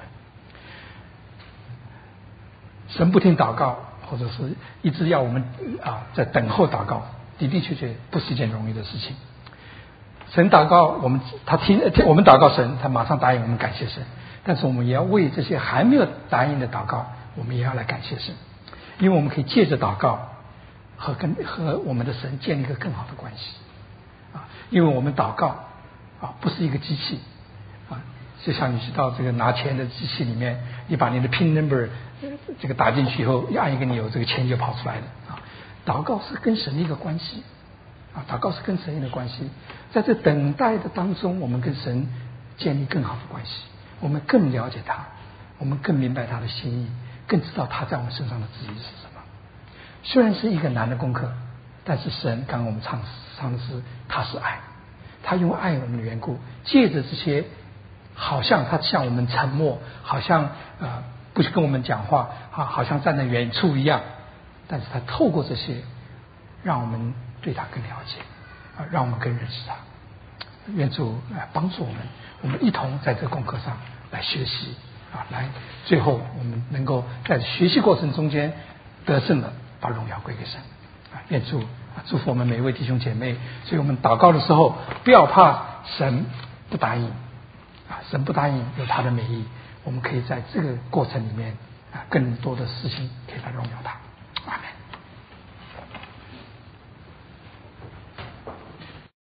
神不听祷告，或者是一直要我们在等候祷告，的的确确不是一件容易的事情。神祷告我们，他听我们祷告神，他马上答应我们，感谢神。但是我们也要为这些还没有答应的祷告，我们也要来感谢神，因为我们可以借着祷告和我们的神建立一个更好的关系因为我们祷告不是一个机器就像你知道这个拿钱的机器里面，你把你的 PIN number 这个打进去以后，按一个钮，这个钱就跑出来了祷告是跟神的一个关系祷告是跟神的关系，在这等待的当中，我们跟神建立更好的关系，我们更了解他，我们更明白他的心意，更知道他在我们身上的旨意是什么。虽然是一个难的功课，但是神刚刚我们唱的是他是爱，他因为爱我们的缘故，借着这些好像他向我们沉默，好像不去跟我们讲话好像站在远处一样，但是他透过这些让我们对他更了解让我们更认识他。愿主来帮助我们，我们一同在这个功课上来学习来最后我们能够在学习过程中间得胜的把荣耀归给神愿主祝福我们每一位弟兄姐妹。所以我们祷告的时候不要怕神不答应神不答应有他的美意，我们可以在这个过程里面更多的事情可以来荣耀他。